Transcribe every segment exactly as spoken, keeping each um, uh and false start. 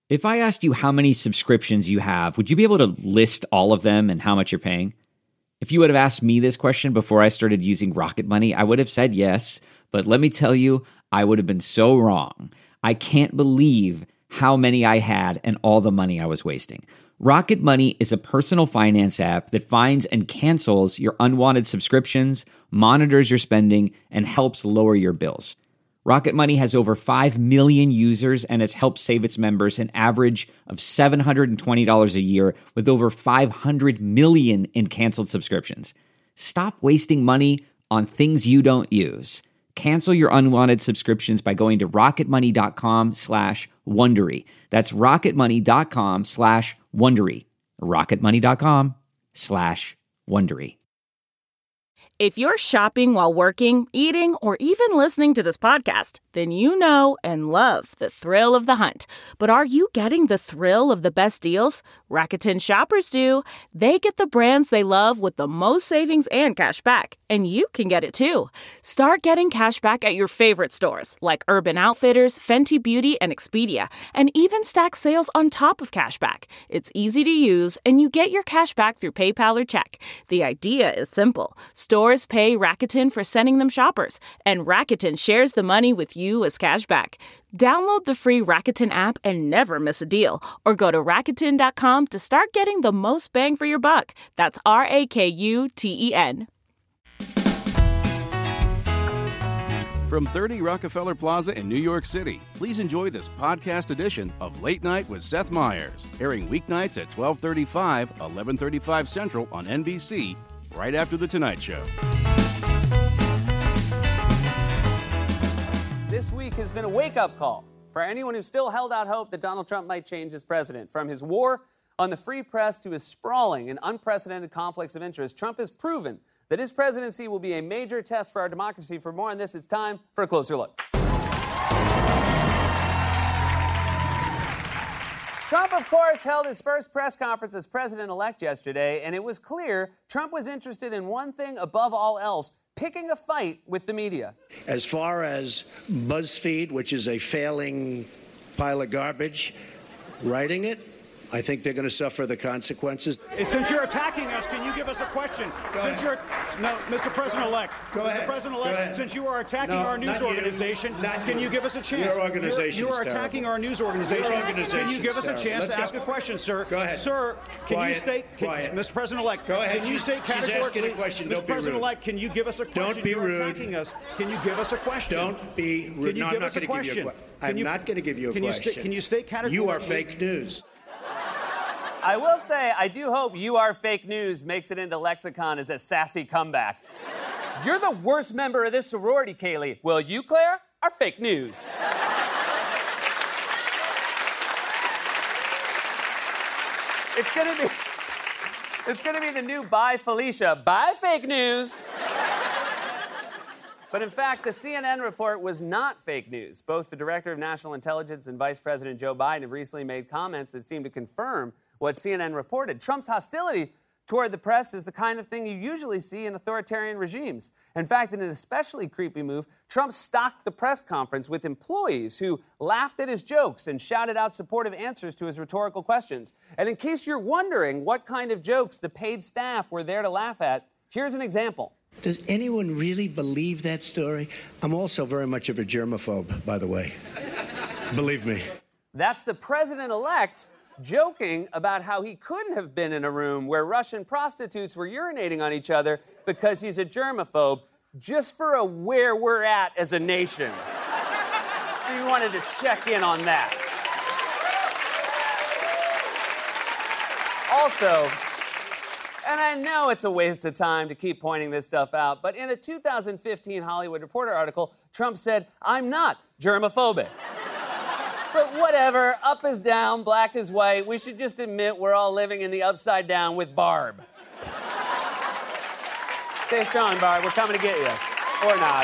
If I asked you how many subscriptions you have, would you be able to list all of them and how much you're paying? If you would have asked me this question before I started using Rocket Money, I would have said yes, but let me tell you, I would have been so wrong. I can't believe how many I had and all the money I was wasting. Rocket Money is a personal finance app that finds and cancels your unwanted subscriptions, monitors your spending, and helps lower your bills. Rocket Money has over five million users and has helped save its members an average of seven hundred twenty dollars a year with over five hundred million in canceled subscriptions. Stop wasting money on things you don't use. Cancel your unwanted subscriptions by going to rocketmoney.com slash Wondery. That's rocketmoney.com slash Wondery. rocketmoney.com slash Wondery. If you're shopping while working, eating, or even listening to this podcast, then you know and love the thrill of the hunt. But are you getting the thrill of the best deals? Rakuten shoppers do. They get the brands they love with the most savings and cash back. And you can get it too. Start getting cash back at your favorite stores like Urban Outfitters, Fenty Beauty, and Expedia. And even stack sales on top of cash back. It's easy to use, and you get your cash back through PayPal or check. The idea is simple. Stores pay Rakuten for sending them shoppers, and Rakuten shares the money with you as cash back. Download the free Rakuten app and never miss a deal, or go to Rakuten dot com to start getting the most bang for your buck. That's R A K U T E N. From thirty Rockefeller Plaza in New York City, please enjoy this podcast edition of Late Night with Seth Meyers, airing weeknights at twelve thirty-five, eleven thirty-five Central on N B C, right after The Tonight Show. This week has been a wake-up call for anyone who still held out hope that Donald Trump might change as president. From his war on the free press to his sprawling and unprecedented conflicts of interest, Trump has proven that his presidency will be a major test for our democracy. For more on this, it's time for a closer look. Trump, of course, held his first press conference as president-elect yesterday, and it was clear Trump was interested in one thing above all else: picking a fight with the media. As far as BuzzFeed, which is a failing pile of garbage, writing it, I think they're going to suffer the consequences. Since you're attacking us, can you give us a question? Go since ahead. you're no, Mister President-elect. Go Mister ahead. President-elect, Go ahead. since you are attacking No, our news not you. organization, Not can you. you give us a chance? Your organization You're, is you're attacking terrible. our news organization. Your organization Can you give is us a terrible. chance Let's to go. ask a question, sir? Go ahead. Sir, can Quiet. you state, can, Quiet. Mister President-elect, Go ahead. can you She's- state she's asking categorically, a question. Mister Don't be rude. President-elect, can you give us a question? Don't be You're rude. attacking us. Can you give us a question? Don't be rude. Can you No, I'm give not us a going to give you a question? question. Can I'm you- not going to give you a can you question. sta- can you state categorically? You are fake news. I will say, I do hope "you are fake news" makes it into lexicon as a sassy comeback. You're the worst member of this sorority, Kaylee. Well, you, Claire, are fake news. It's gonna be, it's gonna be the new "Bye, Felicia." Bye, fake news. But in fact, the C N N report was not fake news. Both the Director of National Intelligence and Vice President Joe Biden have recently made comments that seem to confirm what C N N reported. Trump's hostility toward the press is the kind of thing you usually see in authoritarian regimes. In fact, in an especially creepy move, Trump stocked the press conference with employees who laughed at his jokes and shouted out supportive answers to his rhetorical questions. And in case you're wondering what kind of jokes the paid staff were there to laugh at, here's an example. Does anyone really believe that story? I'm also very much of a germaphobe, by the way. Believe me. That's the president-elect joking about how he couldn't have been in a room where Russian prostitutes were urinating on each other because he's a germaphobe, just for a where we're at as a nation. We wanted to check in on that. Also, and I know it's a waste of time to keep pointing this stuff out, but in a two thousand fifteen Hollywood Reporter article, Trump said, "I'm not germophobic." But whatever, up is down, black is white. We should just admit we're all living in the upside down with Barb. Stay strong, Barb. We're coming to get you. Or not.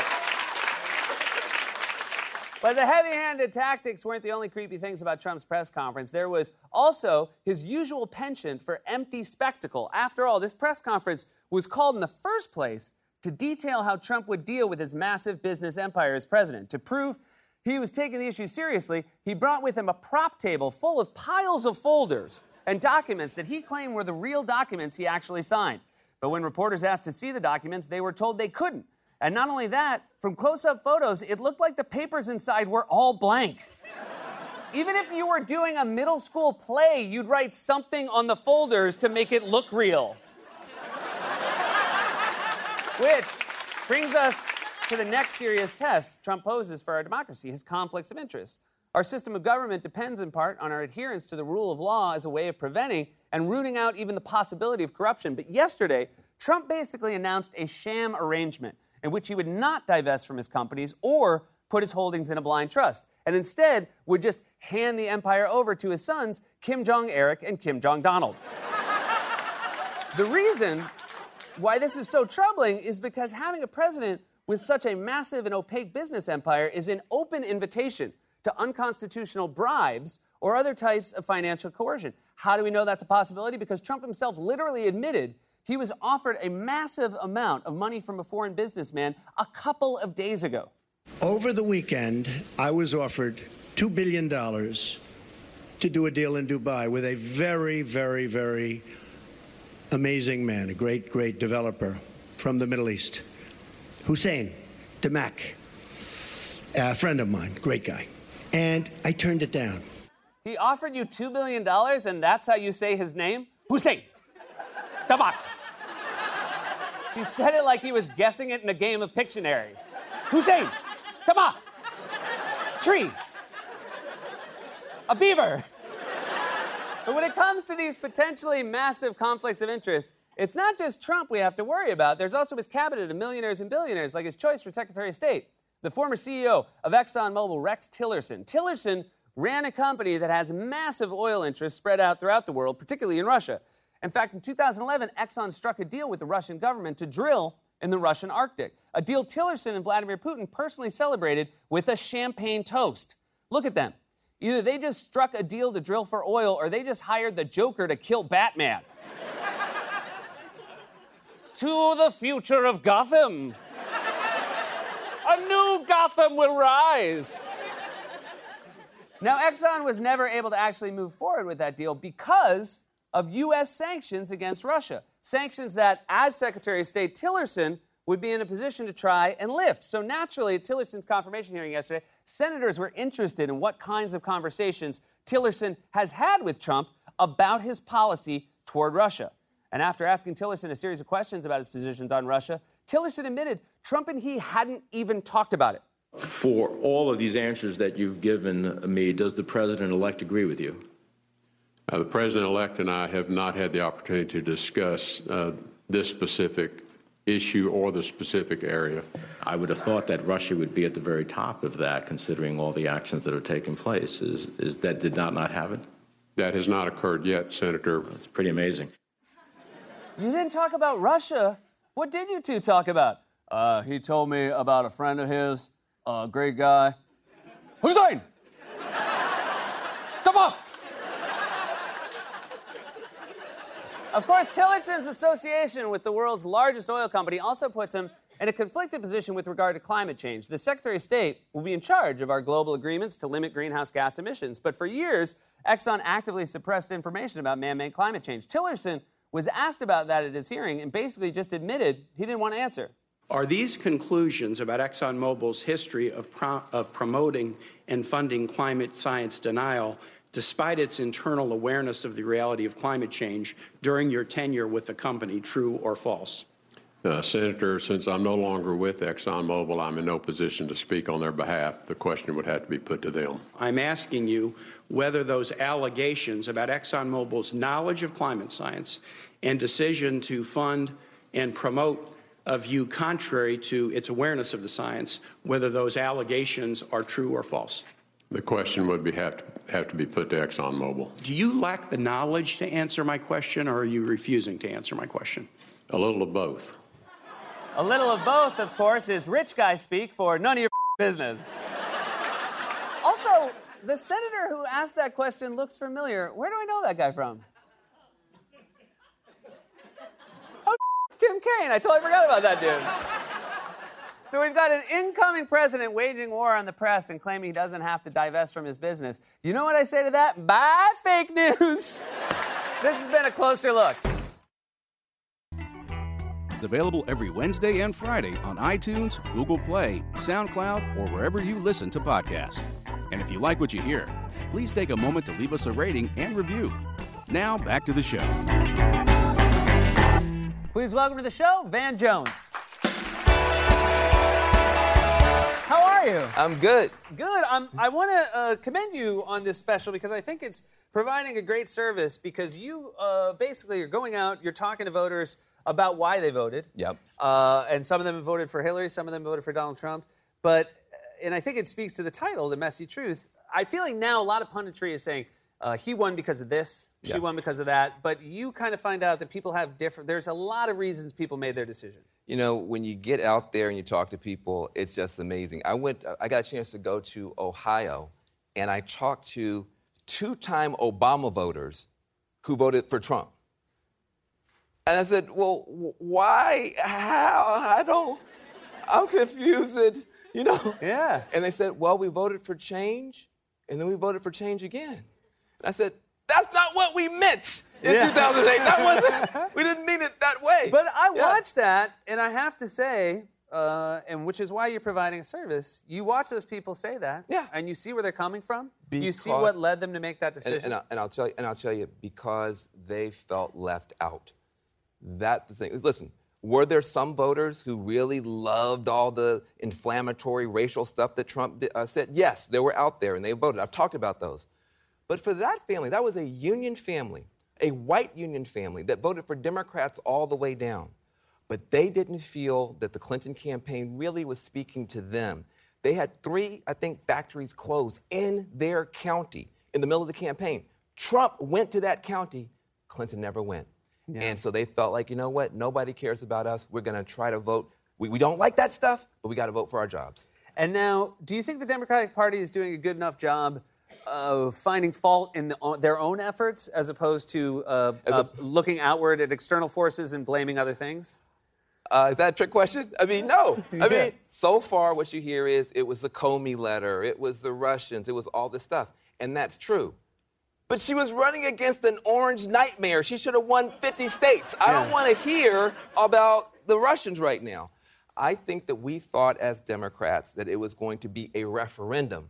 But the heavy-handed tactics weren't the only creepy things about Trump's press conference. There was also his usual penchant for empty spectacle. After all, this press conference was called in the first place to detail how Trump would deal with his massive business empire as president. To prove he was taking the issue seriously, he brought with him a prop table full of piles of folders and documents that he claimed were the real documents he actually signed. But when reporters asked to see the documents, they were told they couldn't. And not only that, from close-up photos, it looked like the papers inside were all blank. Even if you were doing a middle school play, you'd write something on the folders to make it look real. Which brings us to the next serious test Trump poses for our democracy, his conflicts of interest. Our system of government depends in part on our adherence to the rule of law as a way of preventing and rooting out even the possibility of corruption. But yesterday, Trump basically announced a sham arrangement in which he would not divest from his companies or put his holdings in a blind trust, and instead would just hand the empire over to his sons, Kim Jong-Eric and Kim Jong-Donald. The reason why this is so troubling is because having a president with such a massive and opaque business empire is an open invitation to unconstitutional bribes or other types of financial coercion. How do we know that's a possibility? Because Trump himself literally admitted he was offered a massive amount of money from a foreign businessman a couple of days ago. Over the weekend, I was offered two billion dollars to do a deal in Dubai with a very, very, very amazing man, a great, great developer from the Middle East. Hussein Damak, a friend of mine, great guy. And I turned it down. He offered you two billion dollars, and that's how you say his name? Hussein Damak. He said it like he was guessing it in a game of Pictionary. Hussein Damak. Tree. A beaver. But when it comes to these potentially massive conflicts of interest, it's not just Trump we have to worry about. There's also his cabinet of millionaires and billionaires, like his choice for Secretary of State, the former C E O of ExxonMobil, Rex Tillerson. Tillerson ran a company that has massive oil interests spread out throughout the world, particularly in Russia. In fact, in two thousand eleven, Exxon struck a deal with the Russian government to drill in the Russian Arctic, a deal Tillerson and Vladimir Putin personally celebrated with a champagne toast. Look at them. Either they just struck a deal to drill for oil, or they just hired the Joker to kill Batman. To the future of Gotham. A new Gotham will rise. Now, Exxon was never able to actually move forward with that deal because of U S sanctions against Russia. Sanctions that, as Secretary of State Tillerson, would be in a position to try and lift. So naturally, at Tillerson's confirmation hearing yesterday, senators were interested in what kinds of conversations Tillerson has had with Trump about his policy toward Russia. And after asking Tillerson a series of questions about his positions on Russia, Tillerson admitted Trump and he hadn't even talked about it. For all of these answers that you've given me, does the president-elect agree with you? Uh, the president-elect and I have not had the opportunity to discuss uh, this specific issue or the specific area. I would have thought that Russia would be at the very top of that, considering all the actions that are taking place. Is, is that did not not happen? That has not occurred yet, Senator. It's pretty amazing. You didn't talk about Russia. What did you two talk about? Uh, he told me about a friend of his, a great guy. Hussein! Come on! Of course, Tillerson's association with the world's largest oil company also puts him in a conflicted position with regard to climate change. The Secretary of State will be in charge of our global agreements to limit greenhouse gas emissions. But for years, Exxon actively suppressed information about man-made climate change. Tillerson was asked about that at his hearing and basically just admitted he didn't want to answer. Are these conclusions about ExxonMobil's history of, pro- of promoting and funding climate science denial, despite its internal awareness of the reality of climate change during your tenure with the company, true or false? Uh, Senator, since I'm no longer with ExxonMobil, I'm in no position to speak on their behalf. The question would have to be put to them. I'm asking you whether those allegations about ExxonMobil's knowledge of climate science and decision to fund and promote a view contrary to its awareness of the science, whether those allegations are true or false. The question would be have to, have to be put to ExxonMobil. Do you lack the knowledge to answer my question, or are you refusing to answer my question? A little of both. A little of both, of course, is rich guy speak for none of your business. Also, the senator who asked that question looks familiar. Where do I know that guy from? Oh, it's Tim Kaine. I totally forgot about that dude. So we've got an incoming president waging war on the press and claiming he doesn't have to divest from his business. You know what I say to that? Bye, fake news. This has been A Closer Look. It's available every Wednesday and Friday on iTunes, Google Play, SoundCloud, or wherever you listen to podcasts. And if you like what you hear, please take a moment to leave us a rating and review. Now, back to the show. Please welcome to the show, Van Jones. How are you? I'm good. Good. Um, I want to uh, commend you on this special because I think it's providing a great service because you uh, basically are going out, you're talking to voters about why they voted. Yep. Uh, and some of them voted for Hillary, some of them voted for Donald Trump. But, and I think it speaks to the title, The Messy Truth. I feel like now a lot of punditry is saying, uh, he won because of this, she yep. won because of that. But you kind of find out that people have different, there's a lot of reasons people made their decision. You know, when you get out there and you talk to people, it's just amazing. I went, I got a chance to go to Ohio, and I talked to two-time Obama voters who voted for Trump. And I said, well, why, how, I don't, I'm confused, you know? Yeah. And they said, well, we voted for change, and then we voted for change again. And I said, that's not what we meant in yeah. two thousand eight. That wasn't, we didn't mean it that way. But I yeah. watched that, and I have to say, uh, and which is why you're providing a service, you watch those people say that, yeah. and you see where they're coming from. Because, you see what led them to make that decision. And, and, I, and, I'll tell you, and I'll tell you, because they felt left out. That's the thing. Listen, were there some voters who really loved all the inflammatory racial stuff that Trump did, uh, said? Yes, they were out there, and they voted. I've talked about those. But for that family, that was a union family, a white union family that voted for Democrats all the way down. But they didn't feel that the Clinton campaign really was speaking to them. They had three, I think, factories closed in their county in the middle of the campaign. Trump went to that county. Clinton never went. Yeah. And so they felt like, you know what? Nobody cares about us. We're going to try to vote. We, we don't like that stuff, but we got to vote for our jobs. And now, do you think the Democratic Party is doing a good enough job of finding fault in the, their own efforts as opposed to uh, uh, looking outward at external forces and blaming other things? Uh, is that a trick question? I mean, no. I mean, so far what you hear is it was the Comey letter, it was the Russians, it was all this stuff. And that's true. But she was running against an orange nightmare. She should have won fifty states. I yeah. don't want to hear about the Russians right now. I think that we thought as Democrats that it was going to be a referendum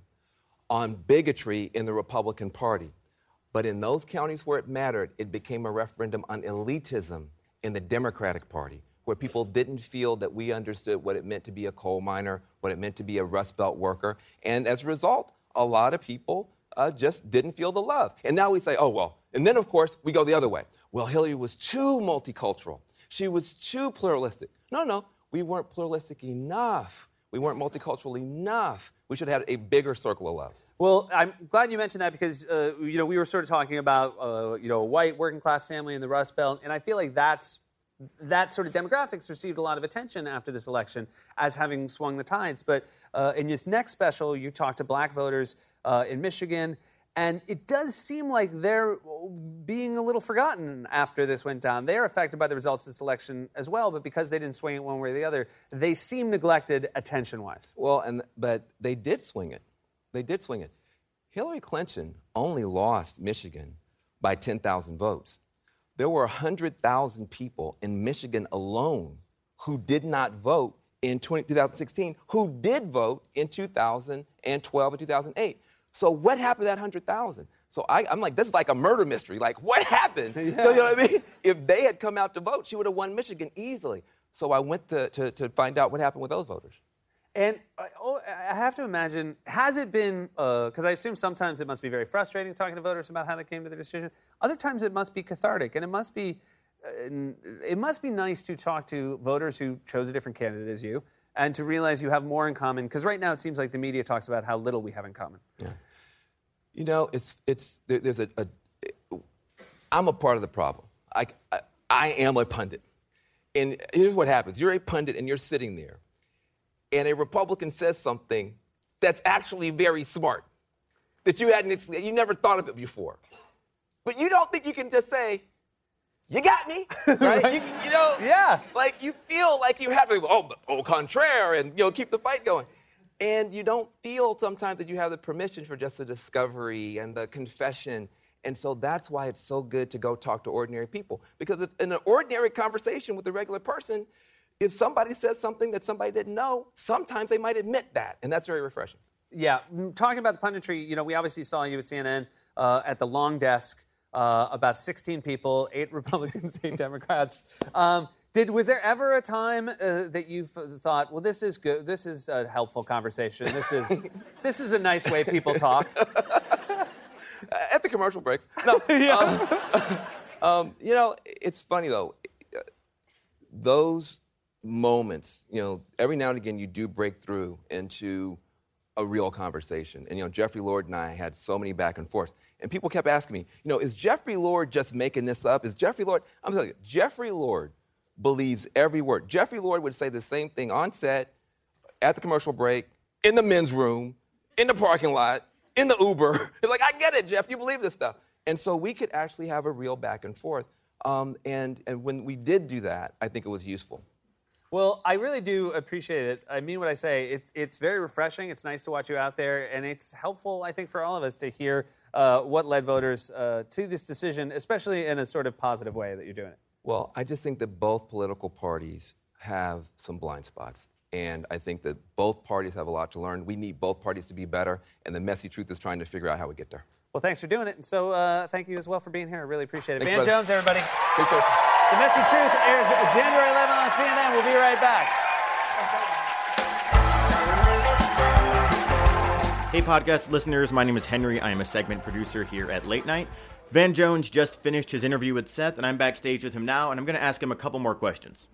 on bigotry in the Republican Party. But in those counties where it mattered, it became a referendum on elitism in the Democratic Party, where people didn't feel that we understood what it meant to be a coal miner, what it meant to be a Rust Belt worker. And as a result, a lot of people uh, just didn't feel the love. And now we say, oh, well, and then, of course, we go the other way. Well, Hillary was too multicultural. She was too pluralistic. No, no, we weren't pluralistic enough. We weren't multicultural enough. We should have had a bigger circle of love. Well, I'm glad you mentioned that because, uh, you know, we were sort of talking about, uh, you know, a white working-class family in the Rust Belt, and I feel like that's that sort of demographics received a lot of attention after this election as having swung the tides. But uh, in this next special, you talked to black voters uh, in Michigan, and it does seem like they're being a little forgotten after this went down. They're affected by the results of this election as well, but because they didn't swing it one way or the other, they seem neglected attention-wise. Well, and but they did swing it. They did swing it. Hillary Clinton only lost Michigan by ten thousand votes. There were one hundred thousand people in Michigan alone who did not vote in two thousand sixteen, who did vote in two thousand twelve and two thousand eight. So what happened to that one hundred thousand? So I, I'm like, this is like a murder mystery. Like, what happened? Yeah. So, you know what I mean? If they had come out to vote, she would have won Michigan easily. So I went to, to, to find out what happened with those voters. And oh, I have to imagine, has it been, because uh, I assume sometimes it must be very frustrating talking to voters about how they came to their decision. Other times it must be cathartic, and it must be, uh, it must be nice to talk to voters who chose a different candidate as you, and to realize you have more in common. Because right now it seems like the media talks about how little we have in common. Yeah. You know, it's it's there, there's a, a. I'm a part of the problem. I, I I am a pundit, and here's what happens: you're a pundit, and you're sitting there. And a Republican says something that's actually very smart, that you hadn't, you never thought of it before. But you don't think you can just say, you got me, right? you, you know, yeah. Like you feel like you have to, oh, au contraire, and you know, keep the fight going. And you don't feel sometimes that you have the permission for just the discovery and the confession. And so that's why it's so good to go talk to ordinary people. Because in an ordinary conversation with a regular person, if somebody says something that somebody didn't know, sometimes they might admit that. And that's very refreshing. Yeah, talking about the punditry, you know, we obviously saw you at C N N uh, at the long desk, uh, about sixteen people, eight Republicans, eight Democrats. Um, did was there ever a time uh, that you thought, well, this is good, this is a helpful conversation, this is this is a nice way people talk? At the commercial breaks. No. yeah. um, um, you know, it's funny though. Those moments, you know, every now and again you do break through into a real conversation. And, you know, Jeffrey Lord and I had so many back and forths. And people kept asking me, you know, is Jeffrey Lord just making this up? Is Jeffrey Lord... I'm telling you, Jeffrey Lord believes every word. Jeffrey Lord would say the same thing on set, at the commercial break, in the men's room, in the parking lot, in the Uber. It's like, I get it, Jeff. You believe this stuff. And so we could actually have a real back and forth. Um, and, and when we did do that, I think it was useful. Well, I really do appreciate it. I mean what I say. It, it's very refreshing. It's nice to watch you out there. And it's helpful, I think, for all of us to hear uh, what led voters uh, to this decision, especially in a sort of positive way that you're doing it. Well, I just think that both political parties have some blind spots. And I think that both parties have a lot to learn. We need both parties to be better. And the messy truth is trying to figure out how we get there. Well, thanks for doing it. And so uh, thank you as well for being here. I really appreciate it. Thanks, Van brother. Jones, everybody. Appreciate it. The Messy Truth airs January eleventh on C N N. We'll be right back. Hey, podcast listeners. My name is Henry. I am a segment producer here at Late Night. Van Jones just finished his interview with Seth, and I'm backstage with him now, and I'm going to ask him a couple more questions.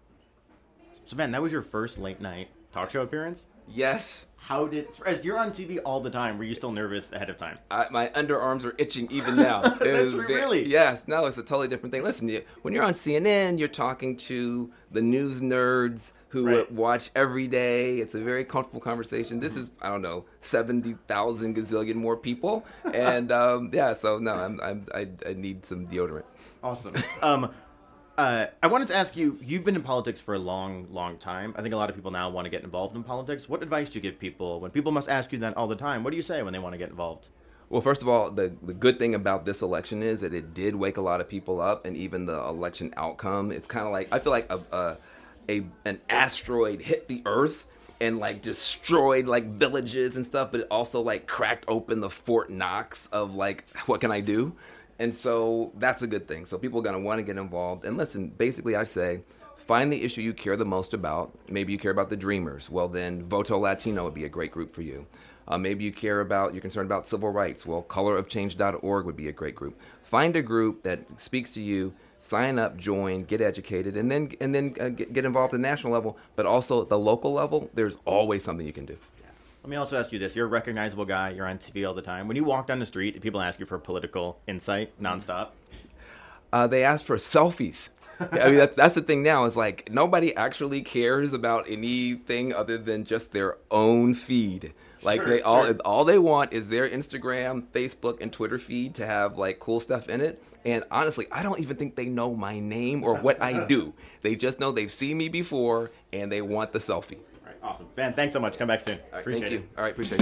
So, Van, that was your first late night talk show appearance? Yes. How did... You're on T V all the time. Were you still nervous ahead of time? I, my underarms are itching even now. It That's was, really? Yes. No, it's a totally different thing. Listen, you, when you're on C N N, you're talking to the news nerds who Right. watch every day. It's a very comfortable conversation. This is, I don't know, seventy thousand gazillion more people. And, um, yeah, so, no, I'm, I'm, I, I need some deodorant. Awesome. um... Uh, I wanted to ask you, you've been in politics for a long, long time. I think a lot of people now want to get involved in politics. What advice do you give people when people must ask you that all the time? What do you say when they want to get involved? Well, first of all, the, the good thing about this election is that it did wake a lot of people up, and even the election outcome, it's kind of like, I feel like a, a, a an asteroid hit the Earth and like destroyed like villages and stuff, but it also like cracked open the Fort Knox of like, what can I do? And so that's a good thing. So people are going to want to get involved. And listen, basically I say, find the issue you care the most about. Maybe you care about the Dreamers. Well, then Voto Latino would be a great group for you. Uh, maybe you care about, you're concerned about civil rights. Well, color of change dot org would be a great group. Find a group that speaks to you, sign up, join, get educated, and then and then uh, get, get involved at the national level. But also at the local level, there's always something you can do. Let me also ask you this. You're a recognizable guy. You're on T V all the time. When you walk down the street, do people ask you for political insight nonstop? Uh, they ask for selfies. I mean, that, that's the thing now. Is like nobody actually cares about anything other than just their own feed. Like sure, they all sure. all they want is their Instagram, Facebook, and Twitter feed to have like cool stuff in it. And honestly, I don't even think they know my name or what I do. They just know they've seen me before and they want the selfie. Awesome. Van, thanks so much. Come back soon. All right, appreciate thank you. it. All right, appreciate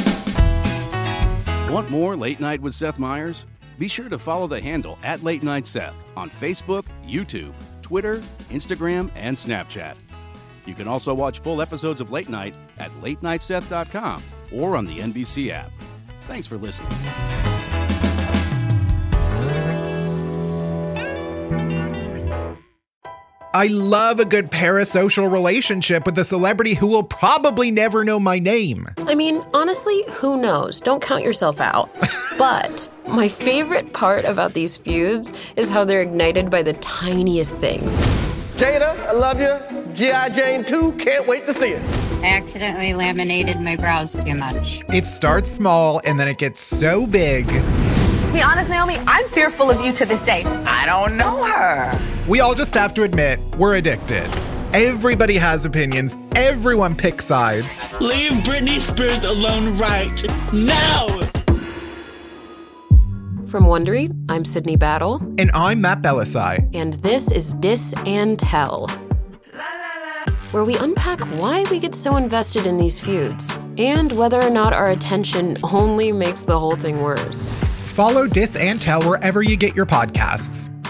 it. Want more Late Night with Seth Meyers? Be sure to follow the handle at Late Night Seth on Facebook, YouTube, Twitter, Instagram, and Snapchat. You can also watch full episodes of Late Night at late night seth dot com or on the N B C app. Thanks for listening. I love a good parasocial relationship with a celebrity who will probably never know my name. I mean, honestly, who knows? Don't count yourself out. But my favorite part about these feuds is how they're ignited by the tiniest things. Jada, I love you. G I. Jane two, can't wait to see it. I accidentally laminated my brows too much. It starts small and then it gets so big. To be honest, Naomi, I'm fearful of you to this day. I don't know her. We all just have to admit, we're addicted. Everybody has opinions. Everyone picks sides. Leave Britney Spears alone right now. From Wondery, I'm Sydney Battle. And I'm Matt Belisai. And this is Dis and Tell, where we unpack why we get so invested in these feuds and whether or not our attention only makes the whole thing worse. Follow Dis and Tell wherever you get your podcasts.